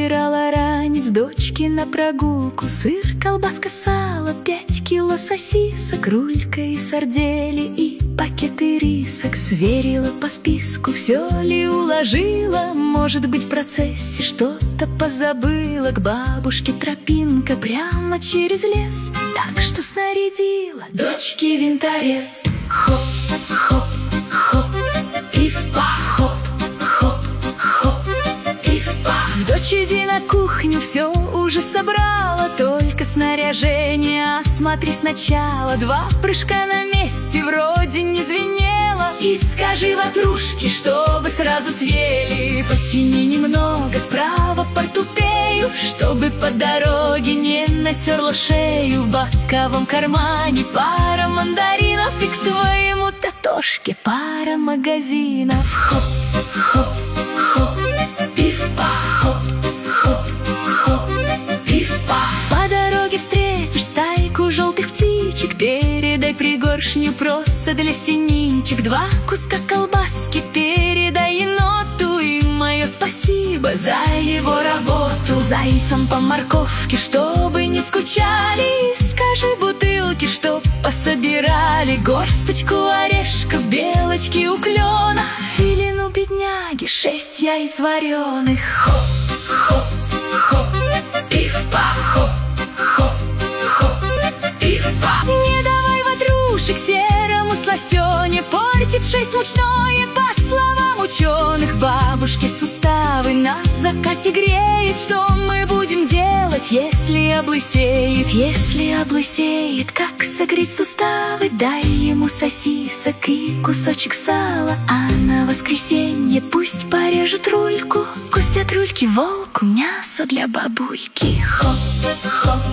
собирала ранец дочки на прогулку. Сыр, колбаска, сало, 5 кило сосисок, рулька и сардели и пакеты рисок. Сверила по списку, все ли уложила. Может быть, в процессе что-то позабыла. К бабушке тропинка прямо через лес, так что снарядила дочке винторез. Хоп, хоп, хоп, пиф-паф, хоп, хоп, хоп, пиф-паф. Дочь, иди на кухню, все уже собрала, только снаряжение осмотри сначала. 2 прыжка на месте, вроде не звенело. И скажи ватрушке, чтобы сразу съели. Подтяни немного справа портупею, чтобы по дороге не натерла шею. В боковом кармане пара мандаринов, и к твоему Татошке пара магазинов. Хоп, хоп, хоп, пиф-паф, хоп, хоп, хоп, пиф-паф. По дороге встретишь стайку желтых птичек, передай пригоршню просто для синичек. 2 куска колбаски передай еноту, и мое спасибо за его работу. Зайцам по морковке, чтобы не скучали, скажи бутылки, чтоб пособирали. Горсточку орешков, белочки у клена, филину бедняги 6 яиц вареных. Хоп, хоп, хоп, пиф-паф, хоп, хоп, хоп, пиф-паф. Не давай ватрушек серому сластене портить 6 мучное, по словам ученых. Бабушки суставы на закате греет. Что мы будем делать, если облысеет? Если облысеет, как согреть суставы? Дай ему сосисок и кусочек сала, а на воскресенье пусть порежут рульку. Кость от рульки волку, мясо для бабульки. Хоп, хоп,